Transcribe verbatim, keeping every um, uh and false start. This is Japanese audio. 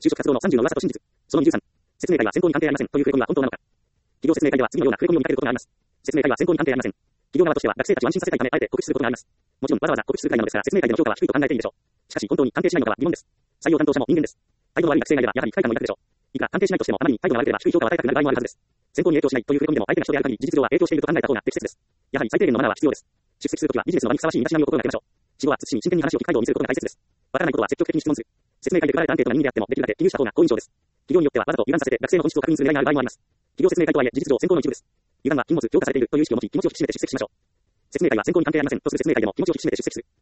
就職活動のさんじゅうの噂と真実。そのにじゅうさん。説明会は選考に関係ありませんという触れ込みは本当なのか。企業説明会では次のような触れ込みを見かけることがあります。説明会は選考に関係ありません。企業側としては学生たちを安心させたいため、あえて告知することがあります。もちろんわざわざ告知するくらいなのですから、説明会での評価は低いと考えていいでしょう。しかし本当に関係しないのかは疑問です。採用担当者も人間です。態度の悪い学生がいればやはり不快感も抱くでしょう。いくら関係しないとしてもあまりに態度が悪ければ低い評価を与えたくなる場合もあるはずです。選考に影響しないという触れ込みでも相手が人である限り事実上は影響していると考えた方が適切です。やはり最低限のマナーは必要です。出席するときはビジネスの場にふさわしい身だしなみを心がけましょう。死後は慎重に真剣に話を聞き態度を見せることが大切です。わからないことは積極的に質問する。説明会で配られたアンケートが任意であってもできるだけ記入した方が好印象です。企業によってはわざと油断させて学生の本質を確認する狙いがある場合もあります。企業説明会とはいえ事実上選考の一部です。油断は禁物強化されているという意識を持ち気持ちを引き締めて出席しましょう。説明会は選考に関係ありませんとする説明会でも気持ちを引き締めて出席する。